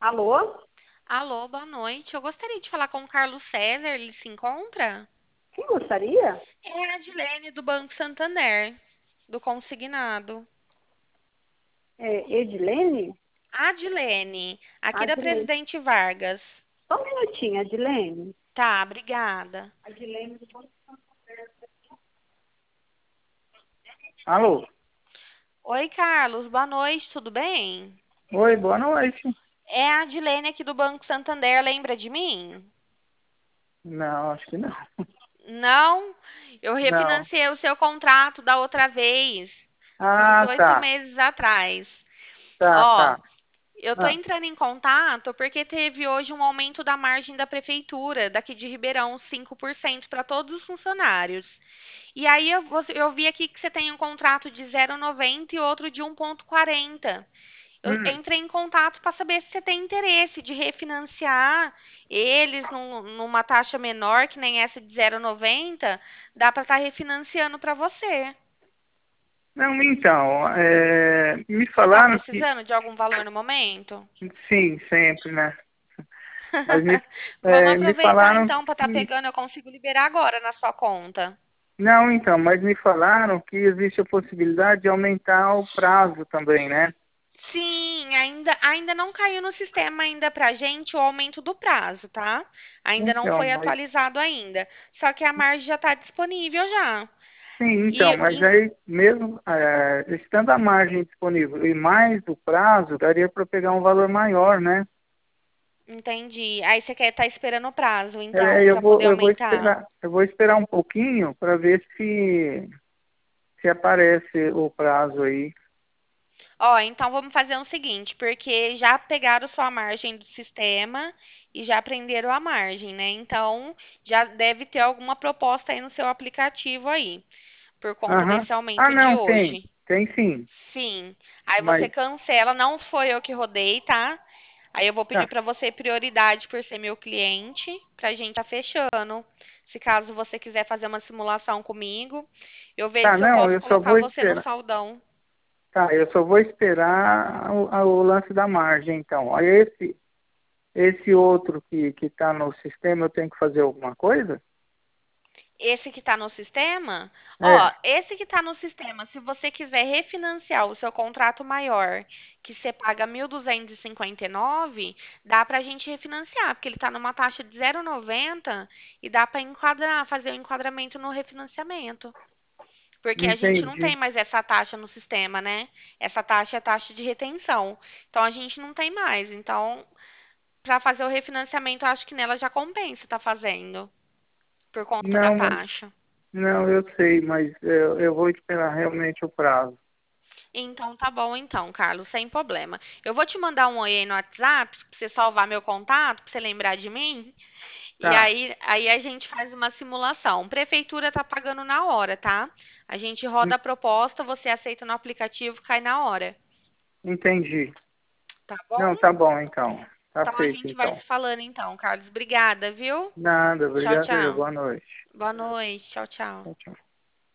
Alô? Alô, boa noite. Eu gostaria de falar com o Carlos César. Ele se encontra? Quem gostaria? É a Adilene do Banco Santander, do Consignado. É, Edilene? Adilene, aqui da Adilene. Presidente Vargas. Só um minutinho, Adilene. Tá, obrigada. Adilene. Alô? Oi, Carlos, boa noite, tudo bem? Oi, boa noite. É a Adilene aqui do Banco Santander, lembra de mim? Não, acho que não. Não, eu Não. refinanciei o seu contrato da outra vez, uns Ah, 8 meses atrás. Ó, tá. eu tô Ah, entrando em contato porque teve hoje um aumento da margem da prefeitura daqui de Ribeirão, 5% para todos os funcionários. E aí eu vi aqui que você tem um contrato de 0,90 e outro de 1,40. Eu hum. entrei em contato para saber se você tem interesse de refinanciar eles numa taxa menor, que nem essa de 0,90, dá para estar refinanciando para você. Não, então, me Você está falaram que precisando de algum valor no momento? sim, sempre, né? Mas Vamos me aproveitar falaram então para estar que. pegando, eu consigo liberar agora na sua conta. Não, então, mas me falaram que existe a possibilidade de aumentar o prazo também, né? Sim, ainda não caiu no sistema ainda pra gente o aumento do prazo, tá? Ainda não Então, foi mas atualizado ainda. Só que a margem já está disponível já. sim, então, E, mas aí mesmo estando a margem disponível e mais o prazo, daria para pegar um valor maior, né? entendi. Aí você quer estar esperando o prazo, É, então, para poder aumentar. eu vou esperar um pouquinho para ver se aparece o prazo aí. Ó, então vamos fazer o seguinte, porque já pegaram sua margem do sistema e já prenderam a margem, né? Então, já deve ter alguma proposta aí no seu aplicativo aí, por conta Aham. desse Ah, aumento de não, tem, hoje. tem sim, Sim. Aí você mas cancela, não foi eu que rodei, tá? Aí eu vou pedir tá, para você prioridade por ser meu cliente, pra gente tá fechando. Se caso você quiser fazer uma simulação comigo, eu vejo tá, se eu não, posso colocar você no saldão. eu só vou esperar o lance da margem, então. Aí esse outro que está no sistema, eu tenho que fazer alguma coisa? Esse que está no sistema, ó, É, esse que está no sistema, se você quiser refinanciar o seu contrato maior, que você paga 1.259, dá para a gente refinanciar, porque ele está numa taxa de 0,90 e dá para enquadrar, fazer o enquadramento no refinanciamento. Porque a gente não entendi. tem mais essa taxa no sistema, né? Essa taxa é taxa de retenção. Então a gente não tem mais. Então, para fazer o refinanciamento, eu acho que nela já compensa estar fazendo, por conta da Não, mas taxa. não, eu sei, mas eu vou esperar realmente o prazo. Então tá bom então, Carlos, sem problema. Eu vou te mandar um oi aí no WhatsApp pra você salvar meu contato, pra você lembrar de mim. E Tá, aí a gente faz uma simulação. Prefeitura tá pagando na hora, tá? A gente roda en- a proposta, você aceita no aplicativo, cai na hora. entendi. Tá bom? Não, tá bom então. Tá Então a feito gente vai então. se falando então, Carlos. Obrigada, viu? Nada, Tchau, obrigado. tchau. Boa noite. Boa noite. Tchau, tchau. Tchau, tchau.